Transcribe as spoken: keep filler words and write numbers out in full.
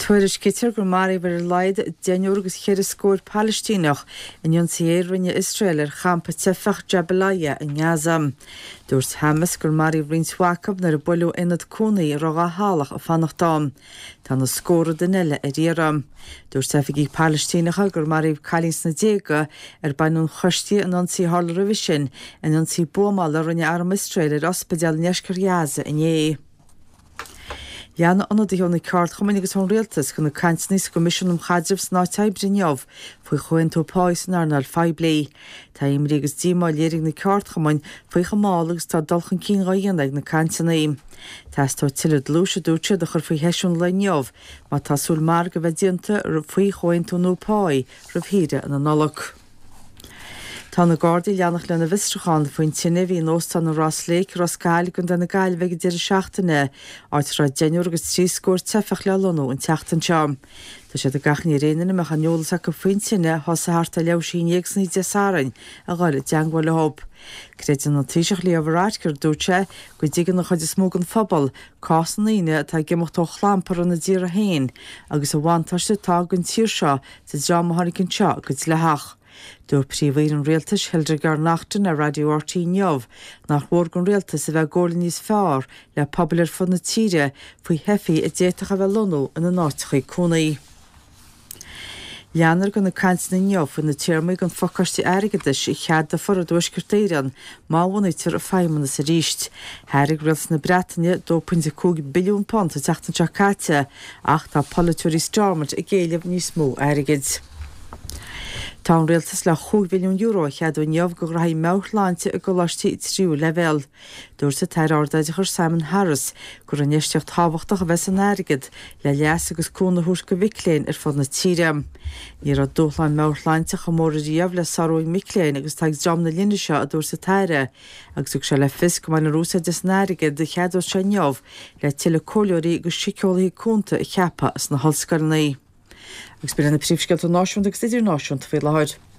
Tuairis citir gur maraí bhar leid déanúgus chéir scóir Palestínach in ion saéirinne Israel ar champa tifach Jabalaya in Gaza. Dúirt Hamas gur maraí rinswacab nar a builú inad cúnaí roga hálach a fannachtám. Tá na scóra danile ar Iram. Dúirt tefigí Palestínacha gur maraí cailíns na déga ar bainún chustí an ansaí hála revision in ansaí bómal ar rinne arm Israel ar ospidal neiscar Gaza in é. Jana anna dihonna cart chominnigus hon realtas gan na cansnis commission um chadrifs ná taibrinjov fwy chwyn to pais nar nar fai blei. Ta imrigus dima lérig na cart chomin fwy chamálagus ta dalchan cín gaien ag na cansanaim. Ta sto tilid lúsa dúcha da chur fwy hesiwn leinjov, ma ta sul marga vedinta fwy chwyn to no pai rafhide an anolog. Tá na Gardaí leannach lena Vistrachan faoin tinine hí nóstan na Rosslake Roscail gon den na gail veige dir seachtainna áit ra déanúr agus trí scóir tefach le lonú an teachtan seam. Tá sé a gachní réanana me chaneolalas a go faoin tinine hosa harta leo sin éagsní desárain a gáile deanghil le hob. Gréidir na tíiseach lí bhráid gur dúte go dtígan na chuid smógan phobal cásan íine tá gimocht ó chlámpar an na dír a héin agus a bhaintáiste tá gon tíir seo sa drámatharicinn seo go le hach. Dúr príomhhaoir an rialtas Hildre gar nachtain a Radio R T neamh nach bhór gon rialtas a bheith ggóla níos fearr le pobal ar fud na tíre faoi hefií a déiteach a bheith lonú in na náitichaí cúnaí. Leanar go na cansna neamh fan na tíirmaí gon focastí airgeadis i chead de for a dúisgurtéirean má bhhainnítar a feimana sa ríist. Theirig rialtas na Breataine dó puinte cúg biliún pont a teachtan seacáte ach tá politúirí strámant a géileh níos mó airgead. Tá an rialtas le chuig milliún euro cheadú neamh go raibh meáchláinte a go láistí tríú level. Dúirt sa teir ardaideachar Simon Harris gur an neisteocht tábhachtach a bheits an airgid le leas agus cúna thuair go bhicléin ar fud na tíre. Ní a dúchláin meáchláinte go mór a riamh le saróí micléin agus teag dram na líne seo a dúir sa teire agus ug se le fis go na rúsa des an airgid de cheadú se neamh le tiile cóileoirí agus sicolaí cúnta a cheappa as na hallscarnaí. Agus byrjan y prifsgeld o náisiúnt agus idir náisiúnt fé lehaid.